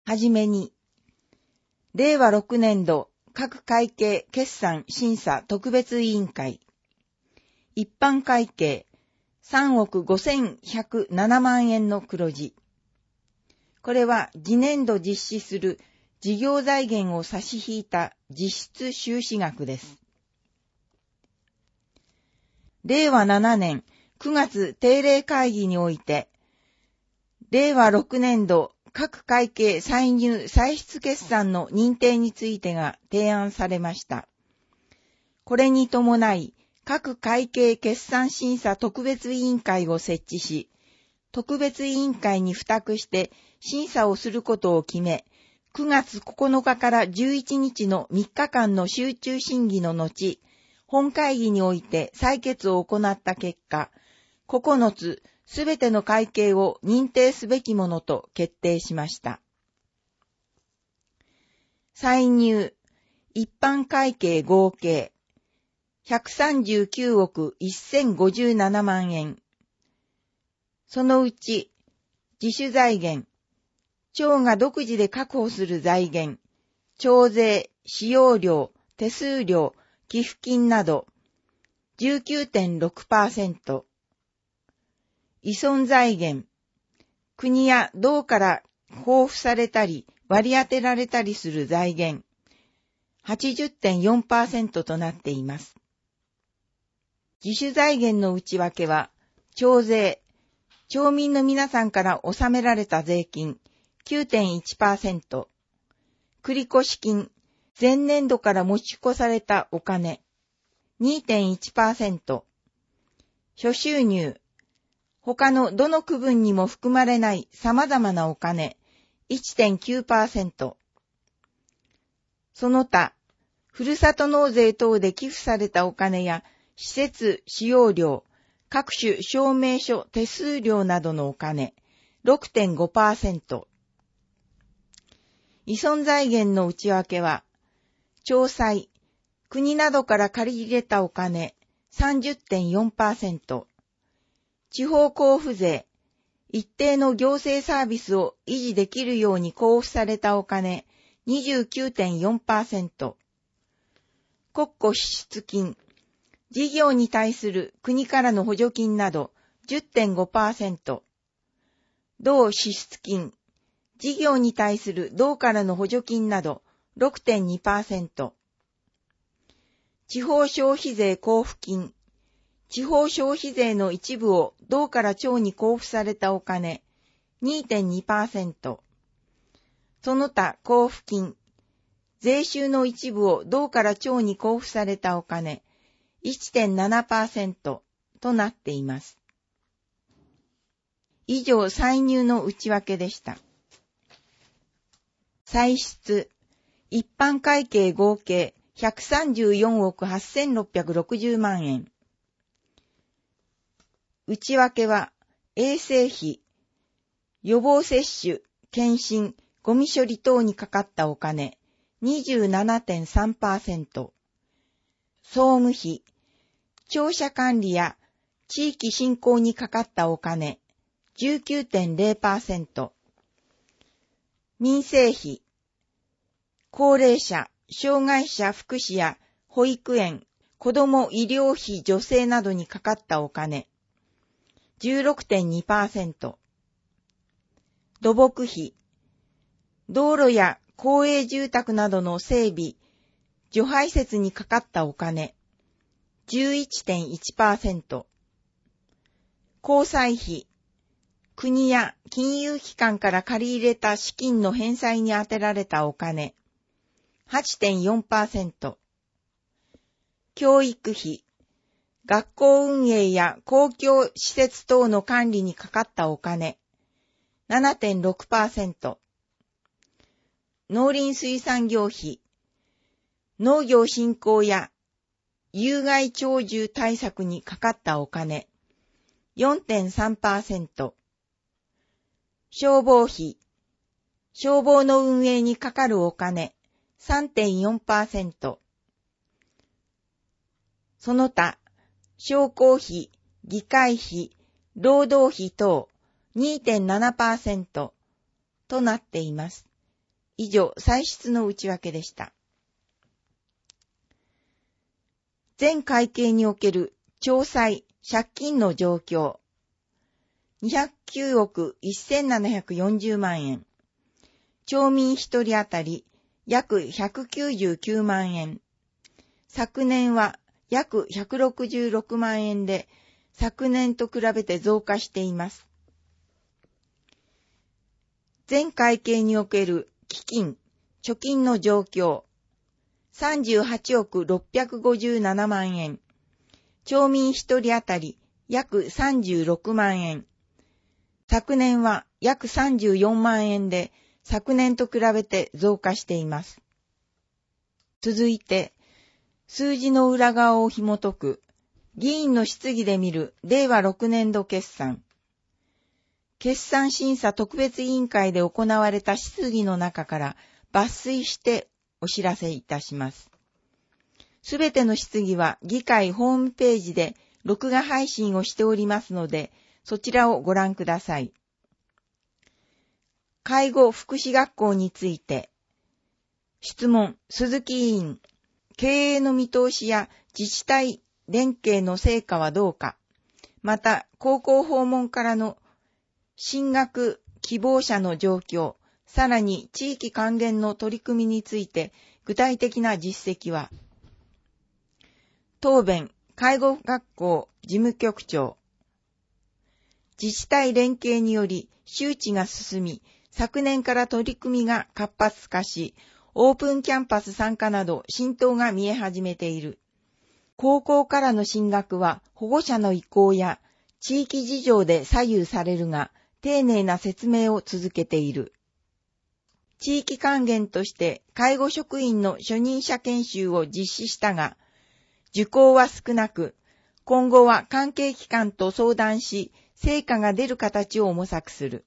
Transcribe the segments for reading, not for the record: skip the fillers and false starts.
はじめに、令和6年度各会計決算審査特別委員会、一般会計3億5107万円の黒字。これは次年度実施する事業財源を差し引いた実質収支額です。令和7年9月定例会議において、令和6年度各会計歳入歳出決算の認定についてが提案されました。これに伴い、各会計決算審査特別委員会を設置し、特別委員会に付託して審査をすることを決め、9月9日から11日の3日間の集中審議の後、本会議において採決を行った結果、9つすべての会計を認定すべきものと決定しました。歳入、一般会計合計、139億1057万円。そのうち、自主財源、庁が独自で確保する財源、徴税、使用料、手数料、寄付金など、19.6%。依存財源、国や道から交付されたり割り当てられたりする財源、80.4% となっています。自主財源の内訳は、徴税、町民の皆さんから納められた税金、9.1%、繰越金、前年度から持ち越されたお金、2.1%、諸収入、他のどの区分にも含まれない様々なお金、1.9%。その他、ふるさと納税等で寄付されたお金や、施設使用料、各種証明書手数料などのお金、6.5%。依存財源の内訳は、町債、国などから借り入れたお金、30.4%。地方交付税、一定の行政サービスを維持できるように交付されたお金、29.4%。国庫支出金、事業に対する国からの補助金など 10.5%。道支出金、事業に対する道からの補助金など 6.2%。地方消費税交付金、地方消費税の一部を道から町に交付されたお金 2.2%。その他交付金、税収の一部を道から町に交付されたお金 1.7% となっています。以上、歳入の内訳でした。歳出、一般会計合計134億8660万円。内訳は、衛生費、予防接種、検診、ゴミ処理等にかかったお金、27.3%。総務費、庁舎管理や地域振興にかかったお金、19.0%。民生費、高齢者、障害者福祉や保育園、子ども医療費助成などにかかったお金、16.2%。土木費、道路や公営住宅などの整備、除排設にかかったお金、11.1%。公債費、国や金融機関から借り入れた資金の返済に充てられたお金、8.4%。教育費、学校運営や公共施設等の管理にかかったお金、7.6%。農林水産業費、農業振興や有害鳥獣対策にかかったお金、4.3%。消防費、消防の運営にかかるお金、3.4%。その他、商工費、議会費、労働費等 2.7% となっています。 以上、歳出の内訳でした。全会計における帳債、借金の状況。209億1740万円。町民一人当たり約199万円。昨年は約166万円で、昨年と比べて増加しています。全会計における基金、貯金の状況。38億657万円。町民一人当たり約36万円。昨年は約34万円で、昨年と比べて増加しています。続いて、数字の裏側を紐解く、議員の質疑で見る令和6年度決算。決算審査特別委員会で行われた質疑の中から抜粋してお知らせいたします。すべての質疑は議会ホームページで録画配信をしておりますので、そちらをご覧ください。介護福祉学校について、質問、鈴木委員、経営の見通しや自治体連携の成果はどうか、また、高校訪問からの進学希望者の状況、さらに地域還元の取り組みについて、具体的な実績は、答弁、介護学校事務局長、自治体連携により周知が進み、昨年から取り組みが活発化し、オープンキャンパス参加など浸透が見え始めている。高校からの進学は保護者の意向や地域事情で左右されるが、丁寧な説明を続けている。地域還元として介護職員の初任者研修を実施したが、受講は少なく、今後は関係機関と相談し、成果が出る形を模索する。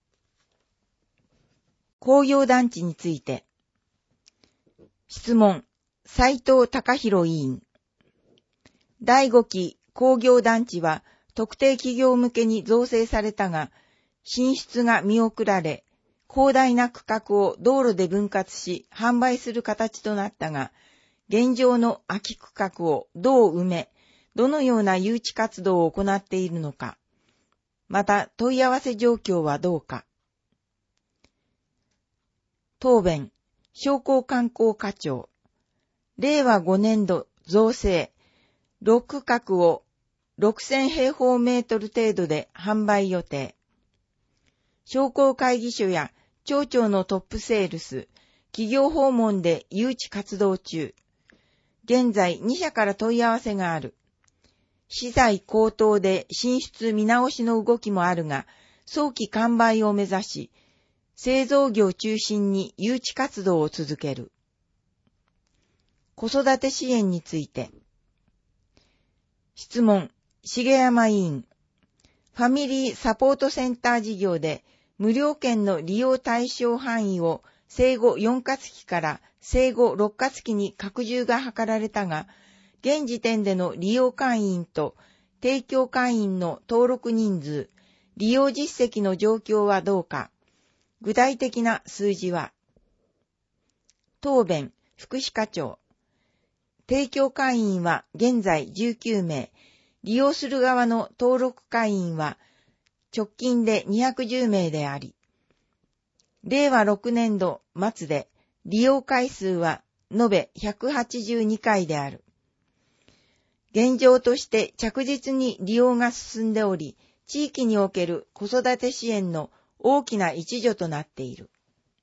工業団地について。質問、斉藤隆弘委員。第5期工業団地は特定企業向けに造成されたが、進出が見送られ、広大な区画を道路で分割し販売する形となったが、現状の空き区画をどう埋め、どのような誘致活動を行っているのか、また問い合わせ状況はどうか。答弁、商工観光課長。令和5年度造成、6区画を6000平方メートル程度で販売予定。商工会議所や町長のトップセールス、企業訪問で誘致活動中。現在2社から問い合わせがある。資材高騰で進出見直しの動きもあるが、早期完売を目指し、製造業中心に誘致活動を続ける。子育て支援について。質問、重山委員。ファミリーサポートセンター事業で無料券の利用対象範囲を生後4か月から生後6か月に拡充が図られたが、現時点での利用会員と提供会員の登録人数、利用実績の状況はどうか、具体的な数字は。答弁、福祉課長。提供会員は現在19名、利用する側の登録会員は直近で210名であり、令和6年度末で利用回数は延べ182回である。現状として着実に利用が進んでおり、地域における子育て支援の大きな一助となっている。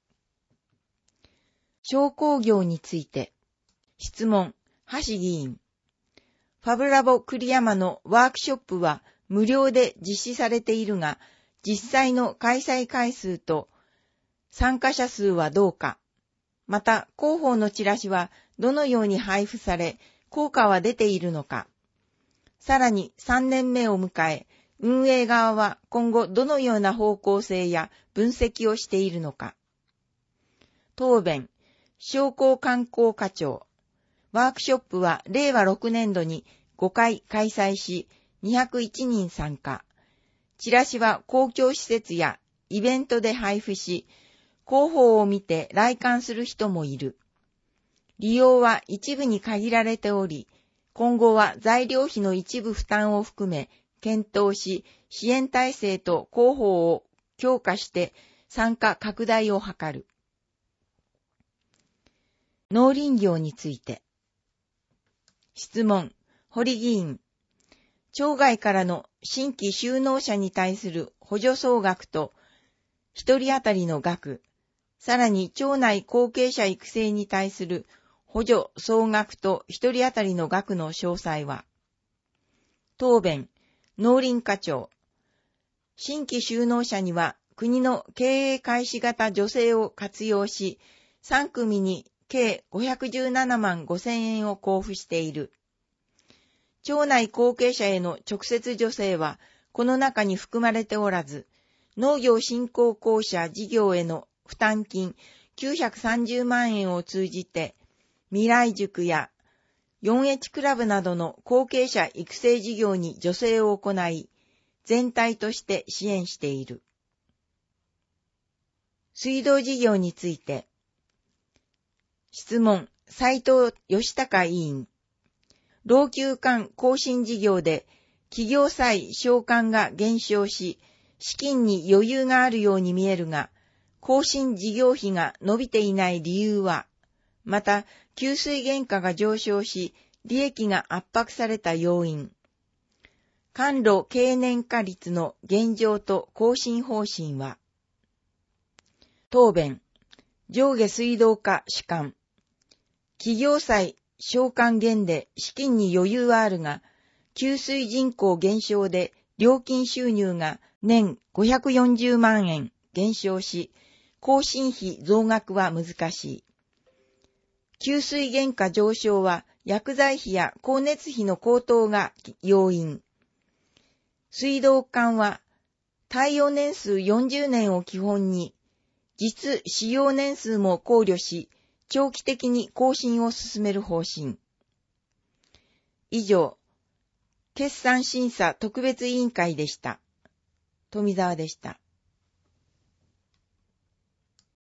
商工業について。質問、橋議員。ファブラボ栗山のワークショップは無料で実施されているが、実際の開催回数と参加者数はどうか。また、広報のチラシはどのように配布され、効果は出ているのか。さらに3年目を迎え、運営側は今後どのような方向性や分析をしているのか。答弁、商工観光課長。ワークショップは令和6年度に5回開催し、201人参加。チラシは公共施設やイベントで配布し、 広報を見て来館する人もいる。利用は一部に限られており、今後は材料費の一部負担を含め検討し、支援体制と広報を強化して参加拡大を図る。農林業について。質問、堀議員。町外からの新規就農者に対する補助総額と、一人当たりの額、さらに町内後継者育成に対する補助総額と一人当たりの額の詳細は。答弁、農林課長。新規就農者には国の経営開始型助成を活用し、3組に計517万5千円を交付している。町内後継者への直接助成はこの中に含まれておらず、農業振興公社事業への負担金930万円を通じて、未来塾や 4H クラブなどの後継者育成事業に助成を行い、全体として支援している。水道事業について。質問、斉藤義孝委員。老朽管更新事業で企業債償還が減少し、資金に余裕があるように見えるが、更新事業費が伸びていない理由は、また、給水原価が上昇し、利益が圧迫された要因。管路経年化率の現状と更新方針は。答弁。上下水道課主管。企業債償還減で資金に余裕はあるが、給水人口減少で料金収入が年540万円減少し、更新費増額は難しい。給水原価上昇は薬剤費や光熱費の高騰が要因。水道管は耐用年数40年を基本に、実使用年数も考慮し、長期的に更新を進める方針。以上、決算審査特別委員会でした。富澤でした。